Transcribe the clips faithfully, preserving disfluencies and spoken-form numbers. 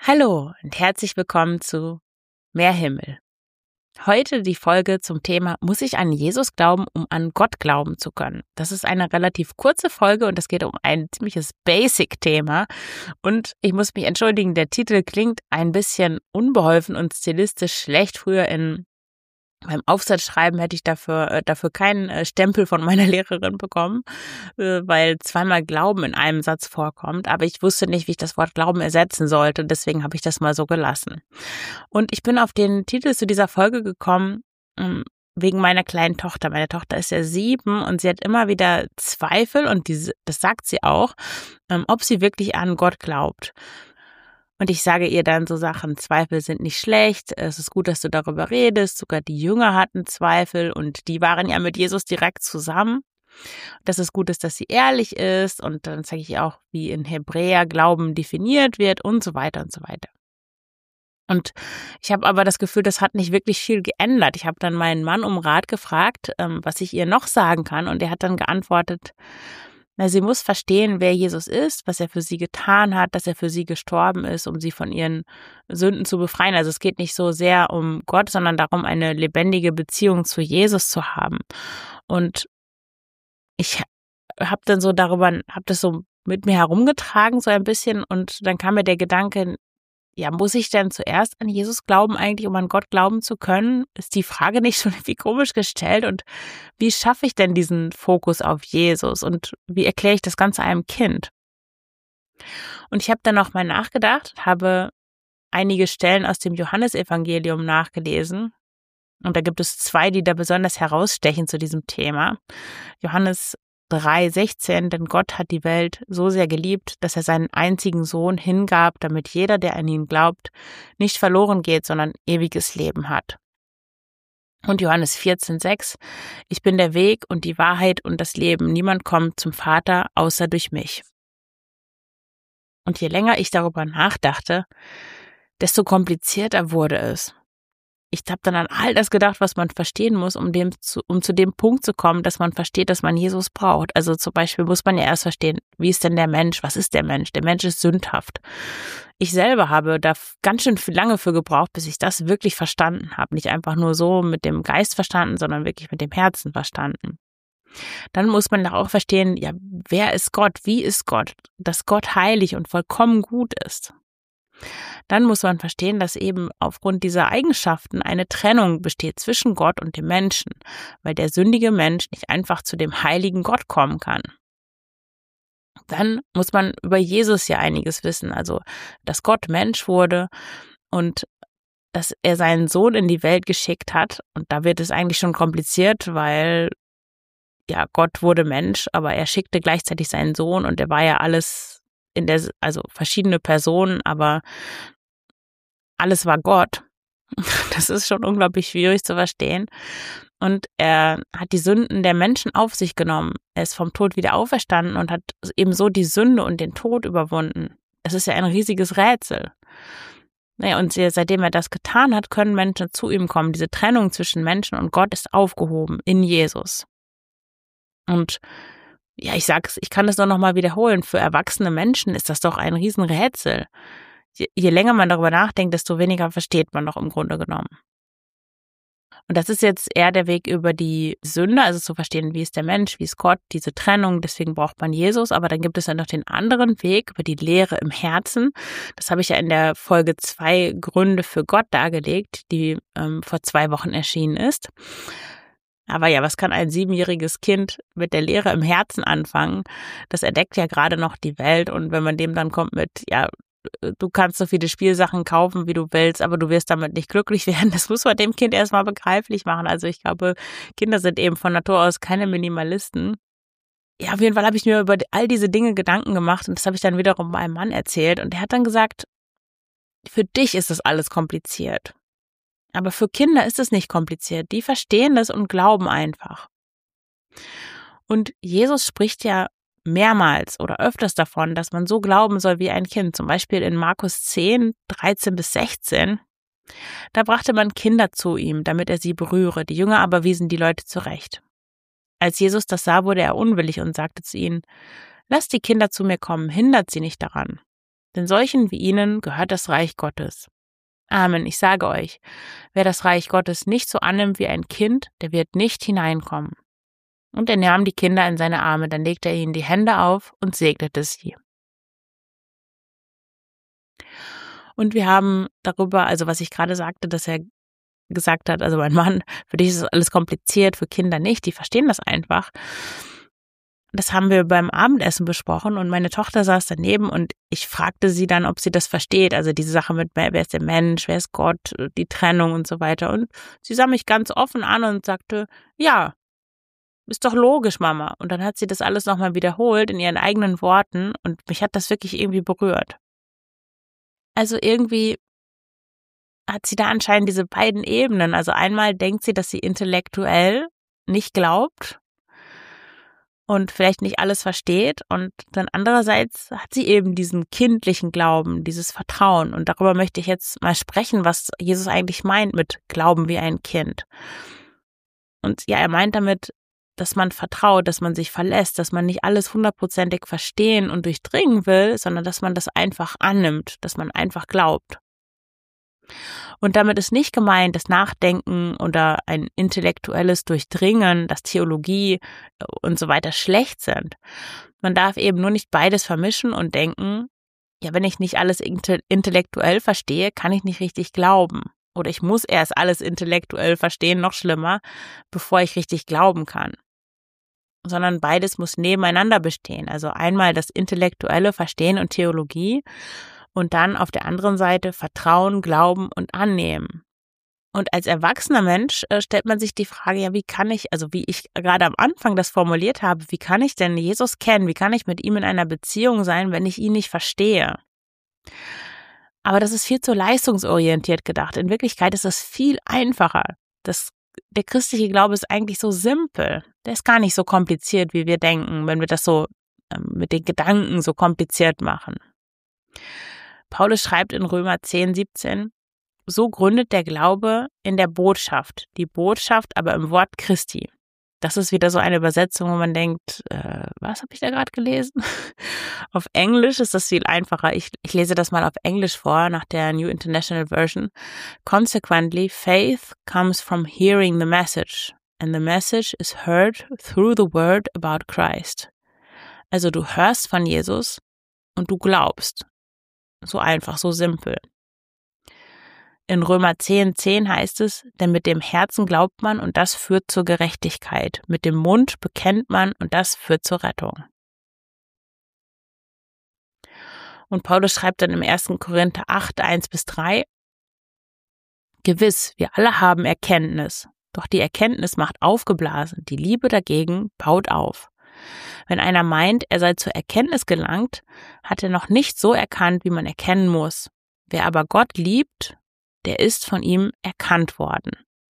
Hallo und herzlich willkommen zu Mehr Himmel. Heute die Folge zum Thema: Muss ich an Jesus glauben, um an Gott glauben zu können? Das ist eine relativ kurze Folge und es geht um ein ziemliches Basic-Thema. Und ich muss mich entschuldigen, der Titel klingt ein bisschen unbeholfen und stilistisch schlecht. Früher in beim Aufsatzschreiben hätte ich dafür, äh, dafür keinen äh, Stempel von meiner Lehrerin bekommen, äh, weil zweimal Glauben in einem Satz vorkommt. Aber ich wusste nicht, wie ich das Wort Glauben ersetzen sollte. Deswegen habe ich das mal so gelassen. Und ich bin auf den Titel zu dieser Folge gekommen, ähm, wegen meiner kleinen Tochter. Meine Tochter ist ja sieben und sie hat immer wieder Zweifel, und diese, das sagt sie auch, ähm, ob sie wirklich an Gott glaubt. Und ich sage ihr dann so Sachen: Zweifel sind nicht schlecht, es ist gut, dass du darüber redest. Sogar die Jünger hatten Zweifel und die waren ja mit Jesus direkt zusammen. Dass es gut ist, dass sie ehrlich ist, und dann zeige ich ihr auch, wie in Hebräer Glauben definiert wird und so weiter und so weiter. Und ich habe aber das Gefühl, das hat nicht wirklich viel geändert. Ich habe dann meinen Mann um Rat gefragt, ähm, was ich ihr noch sagen kann, und er hat dann geantwortet: Na, sie muss verstehen, wer Jesus ist, was er für sie getan hat, dass er für sie gestorben ist, um sie von ihren Sünden zu befreien. Also es geht nicht so sehr um Gott, sondern darum, eine lebendige Beziehung zu Jesus zu haben. Und ich habe dann so darüber, habe das so mit mir herumgetragen, so ein bisschen, und dann kam mir der Gedanke: Ja, muss ich denn zuerst an Jesus glauben eigentlich, um an Gott glauben zu können? Ist die Frage nicht schon irgendwie komisch gestellt? Und wie schaffe ich denn diesen Fokus auf Jesus? Und wie erkläre ich das Ganze einem Kind? Und ich habe dann noch mal nachgedacht, habe einige Stellen aus dem Johannesevangelium nachgelesen. Und da gibt es zwei, die da besonders herausstechen zu diesem Thema. Johannes drei sechzehn: Denn Gott hat die Welt so sehr geliebt, dass er seinen einzigen Sohn hingab, damit jeder, der an ihn glaubt, nicht verloren geht, sondern ewiges Leben hat. Und Johannes vierzehn sechs: Ich bin der Weg und die Wahrheit und das Leben. Niemand kommt zum Vater außer durch mich. Und je länger ich darüber nachdachte, desto komplizierter wurde es. Ich habe dann an all das gedacht, was man verstehen muss, um, dem zu, um zu dem Punkt zu kommen, dass man versteht, dass man Jesus braucht. Also zum Beispiel muss man ja erst verstehen, wie ist denn der Mensch? Was ist der Mensch? Der Mensch ist sündhaft. Ich selber habe da ganz schön viel lange für gebraucht, bis ich das wirklich verstanden habe. Nicht einfach nur so mit dem Geist verstanden, sondern wirklich mit dem Herzen verstanden. Dann muss man auch verstehen, ja, wer ist Gott? Wie ist Gott? Dass Gott heilig und vollkommen gut ist. Dann muss man verstehen, dass eben aufgrund dieser Eigenschaften eine Trennung besteht zwischen Gott und dem Menschen, weil der sündige Mensch nicht einfach zu dem heiligen Gott kommen kann. Dann muss man über Jesus ja einiges wissen, also dass Gott Mensch wurde und dass er seinen Sohn in die Welt geschickt hat. Und da wird es eigentlich schon kompliziert, weil ja, Gott wurde Mensch, aber er schickte gleichzeitig seinen Sohn, und er war ja alles in der, also verschiedene Personen, aber alles war Gott. Das ist schon unglaublich schwierig zu verstehen. Und er hat die Sünden der Menschen auf sich genommen. Er ist vom Tod wieder auferstanden und hat ebenso die Sünde und den Tod überwunden. Es ist ja ein riesiges Rätsel. Naja, und seitdem er das getan hat, können Menschen zu ihm kommen. Diese Trennung zwischen Menschen und Gott ist aufgehoben in Jesus. Und ja, ich sag's, ich kann das doch nochmal wiederholen. Für erwachsene Menschen ist das doch ein Riesenrätsel. Je, je länger man darüber nachdenkt, desto weniger versteht man doch im Grunde genommen. Und das ist jetzt eher der Weg über die Sünde, also zu verstehen, wie ist der Mensch, wie ist Gott, diese Trennung, deswegen braucht man Jesus. Aber dann gibt es dann noch den anderen Weg über die Lehre im Herzen. Das habe ich ja in der Folge zwei Gründe für Gott dargelegt, die ähm, vor zwei Wochen erschienen ist. Aber ja, was kann ein siebenjähriges Kind mit der Lehre im Herzen anfangen? Das entdeckt ja gerade noch die Welt, und wenn man dem dann kommt mit, ja, du kannst so viele Spielsachen kaufen, wie du willst, aber du wirst damit nicht glücklich werden, das muss man dem Kind erstmal begreiflich machen. Also ich glaube, Kinder sind eben von Natur aus keine Minimalisten. Ja, auf jeden Fall habe ich mir über all diese Dinge Gedanken gemacht, und das habe ich dann wiederum meinem Mann erzählt, und der hat dann gesagt: Für dich ist das alles kompliziert. Aber für Kinder ist es nicht kompliziert. Die verstehen das und glauben einfach. Und Jesus spricht ja mehrmals oder öfters davon, dass man so glauben soll wie ein Kind. Zum Beispiel in Markus zehn, dreizehn bis sechzehn. Da brachte man Kinder zu ihm, damit er sie berühre. Die Jünger aber wiesen die Leute zurecht. Als Jesus das sah, wurde er unwillig und sagte zu ihnen: Lasst die Kinder zu mir kommen, hindert sie nicht daran. Denn solchen wie ihnen gehört das Reich Gottes. Amen, ich sage euch, wer das Reich Gottes nicht so annimmt wie ein Kind, der wird nicht hineinkommen. Und er nahm die Kinder in seine Arme, dann legte er ihnen die Hände auf und segnete sie. Und wir haben darüber, also was ich gerade sagte, dass er gesagt hat, also mein Mann, für dich ist das alles kompliziert, für Kinder nicht, die verstehen das einfach. Das haben wir beim Abendessen besprochen und meine Tochter saß daneben und ich fragte sie dann, ob sie das versteht, also diese Sache mit, wer ist der Mensch, wer ist Gott, die Trennung und so weiter. Und sie sah mich ganz offen an und sagte, ja, ist doch logisch, Mama. Und dann hat sie das alles nochmal wiederholt in ihren eigenen Worten und mich hat das wirklich irgendwie berührt. Also irgendwie hat sie da anscheinend diese beiden Ebenen. Also einmal denkt sie, dass sie intellektuell nicht glaubt und vielleicht nicht alles versteht. Und dann andererseits hat sie eben diesen kindlichen Glauben, dieses Vertrauen. Und darüber möchte ich jetzt mal sprechen, was Jesus eigentlich meint mit Glauben wie ein Kind. Und ja, er meint damit, dass man vertraut, dass man sich verlässt, dass man nicht alles hundertprozentig verstehen und durchdringen will, sondern dass man das einfach annimmt, dass man einfach glaubt. Und damit ist nicht gemeint, dass Nachdenken oder ein intellektuelles Durchdringen, dass Theologie und so weiter schlecht sind. Man darf eben nur nicht beides vermischen und denken, ja, wenn ich nicht alles intellektuell verstehe, kann ich nicht richtig glauben. Oder ich muss erst alles intellektuell verstehen, noch schlimmer, bevor ich richtig glauben kann. Sondern beides muss nebeneinander bestehen. Also einmal das intellektuelle Verstehen und Theologie und dann auf der anderen Seite Vertrauen, Glauben und Annehmen. Und als erwachsener Mensch äh, stellt man sich die Frage, ja, wie kann ich, also wie ich gerade am Anfang das formuliert habe, wie kann ich denn Jesus kennen? Wie kann ich mit ihm in einer Beziehung sein, wenn ich ihn nicht verstehe? Aber das ist viel zu leistungsorientiert gedacht. In Wirklichkeit ist das viel einfacher. Das, der christliche Glaube ist eigentlich so simpel. Der ist gar nicht so kompliziert, wie wir denken, wenn wir das so äh, mit den Gedanken so kompliziert machen. Paulus schreibt in Römer zehn, siebzehn, so gründet der Glaube in der Botschaft, die Botschaft aber im Wort Christi. Das ist wieder so eine Übersetzung, wo man denkt, äh, was habe ich da gerade gelesen? Auf Englisch ist das viel einfacher. Ich, ich lese das mal auf Englisch vor, nach der New International Version. Consequently, faith comes from hearing the message, and the message is heard through the word about Christ. Also du hörst von Jesus und du glaubst. So einfach, so simpel. In Römer zehn, zehn heißt es, denn mit dem Herzen glaubt man und das führt zur Gerechtigkeit. Mit dem Mund bekennt man und das führt zur Rettung. Und Paulus schreibt dann im ersten Korinther acht, eins bis drei, gewiss, wir alle haben Erkenntnis, doch die Erkenntnis macht aufgeblasen, die Liebe dagegen baut auf. Wenn einer meint, er sei zur Erkenntnis gelangt, hat er noch nicht so erkannt, wie man erkennen muss. Wer aber Gott liebt, der ist von ihm erkannt worden.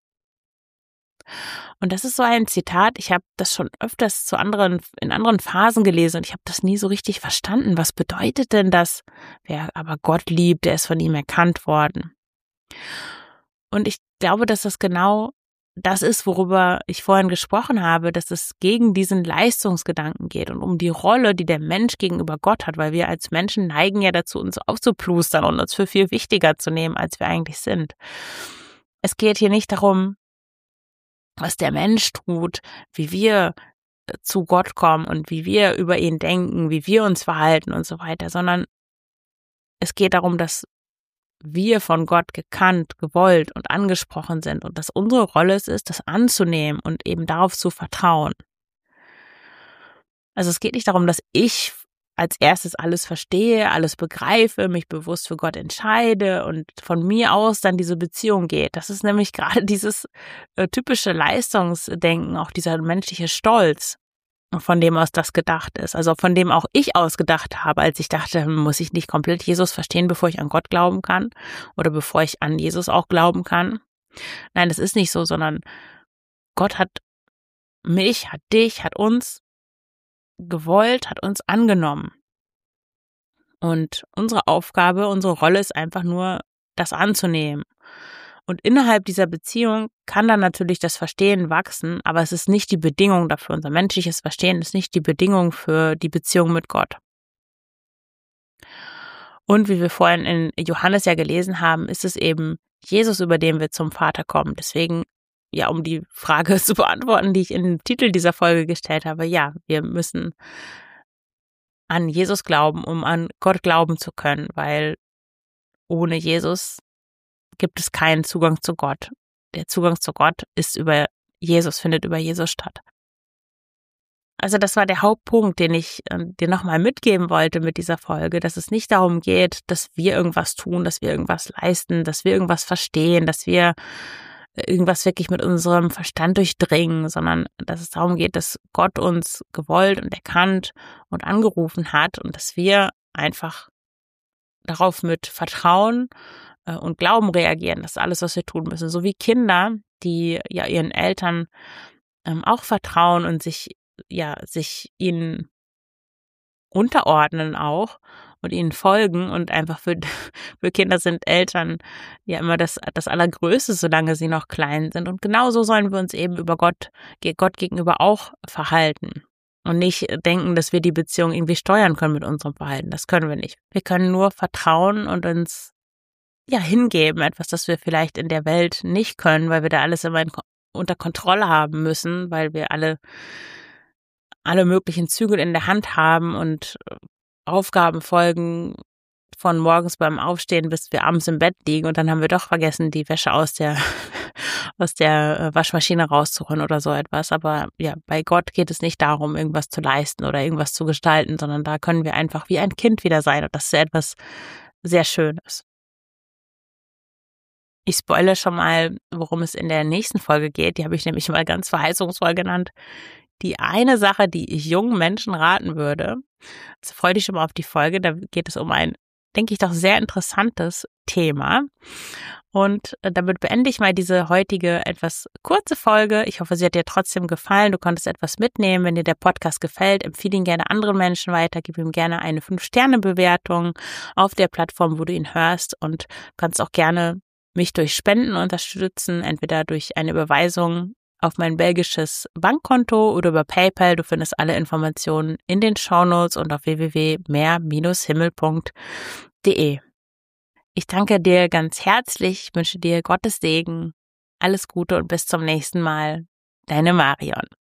Und das ist so ein Zitat, ich habe das schon öfters zu anderen, in anderen Phasen gelesen und ich habe das nie so richtig verstanden. Was bedeutet denn das? Wer aber Gott liebt, der ist von ihm erkannt worden. Und ich glaube, dass das genau das ist, worüber ich vorhin gesprochen habe, dass es gegen diesen Leistungsgedanken geht und um die Rolle, die der Mensch gegenüber Gott hat, weil wir als Menschen neigen ja dazu, uns aufzuplustern und uns für viel wichtiger zu nehmen, als wir eigentlich sind. Es geht hier nicht darum, was der Mensch tut, wie wir zu Gott kommen und wie wir über ihn denken, wie wir uns verhalten und so weiter, sondern es geht darum, dass wir von Gott gekannt, gewollt und angesprochen sind und dass unsere Rolle es ist, das anzunehmen und eben darauf zu vertrauen. Also es geht nicht darum, dass ich als erstes alles verstehe, alles begreife, mich bewusst für Gott entscheide und von mir aus dann diese Beziehung geht. Das ist nämlich gerade dieses äh, typische Leistungsdenken, auch dieser menschliche Stolz, von dem aus das gedacht ist. Also von dem auch ich ausgedacht habe, als ich dachte, muss ich nicht komplett Jesus verstehen, bevor ich an Gott glauben kann oder bevor ich an Jesus auch glauben kann. Nein, das ist nicht so, sondern Gott hat mich, hat dich, hat uns gewollt, hat uns angenommen. Und unsere Aufgabe, unsere Rolle ist einfach nur, das anzunehmen. Und innerhalb dieser Beziehung kann dann natürlich das Verstehen wachsen, aber es ist nicht die Bedingung dafür. Unser menschliches Verstehen ist nicht die Bedingung für die Beziehung mit Gott. Und wie wir vorhin in Johannes ja gelesen haben, ist es eben Jesus, über den wir zum Vater kommen. Deswegen, ja, um die Frage zu beantworten, die ich in den Titel dieser Folge gestellt habe, ja, wir müssen an Jesus glauben, um an Gott glauben zu können, weil ohne Jesus gibt es keinen Zugang zu Gott. Der Zugang zu Gott ist über Jesus, findet über Jesus statt. Also das war der Hauptpunkt, den ich äh, dir nochmal mitgeben wollte mit dieser Folge, dass es nicht darum geht, dass wir irgendwas tun, dass wir irgendwas leisten, dass wir irgendwas verstehen, dass wir irgendwas wirklich mit unserem Verstand durchdringen, sondern dass es darum geht, dass Gott uns gewollt und erkannt und angerufen hat und dass wir einfach darauf mit Vertrauen äh, und Glauben reagieren. Das ist alles, was wir tun müssen. So wie Kinder, die ja ihren Eltern ähm, auch vertrauen und sich ja, sich ihnen unterordnen auch und ihnen folgen und einfach für, für Kinder sind Eltern ja immer das, das Allergrößte, solange sie noch klein sind. Und genauso sollen wir uns eben über Gott, Gott gegenüber auch verhalten und nicht denken, dass wir die Beziehung irgendwie steuern können mit unserem Verhalten. Das können wir nicht. Wir können nur vertrauen und uns ja hingeben, etwas, das wir vielleicht in der Welt nicht können, weil wir da alles immer in, unter Kontrolle haben müssen, weil wir alle alle möglichen Zügel in der Hand haben und Aufgaben folgen von morgens beim Aufstehen, bis wir abends im Bett liegen und dann haben wir doch vergessen, die Wäsche aus der aus der Waschmaschine rauszuholen oder so etwas. Aber ja, bei Gott geht es nicht darum, irgendwas zu leisten oder irgendwas zu gestalten, sondern da können wir einfach wie ein Kind wieder sein und das ist etwas sehr Schönes. Ich spoilere schon mal, worum es in der nächsten Folge geht. Die habe ich nämlich mal ganz verheißungsvoll genannt. Die eine Sache, die ich jungen Menschen raten würde, also freu dich schon mal auf die Folge, da geht es um ein, denke ich, doch sehr interessantes Thema. Und damit beende ich mal diese heutige etwas kurze Folge. Ich hoffe, sie hat dir trotzdem gefallen. Du konntest etwas mitnehmen. Wenn dir der Podcast gefällt, empfehle ihn gerne anderen Menschen weiter. Gib ihm gerne eine fünf Sterne Bewertung auf der Plattform, wo du ihn hörst und kannst auch gerne mich durch Spenden unterstützen, entweder durch eine Überweisung auf mein belgisches Bankkonto oder über PayPal. Du findest alle Informationen in den Shownotes und auf w w w punkt mehr himmel punkt d e. Ich danke dir ganz herzlich, ich wünsche dir Gottes Segen, alles Gute und bis zum nächsten Mal. Deine Marion.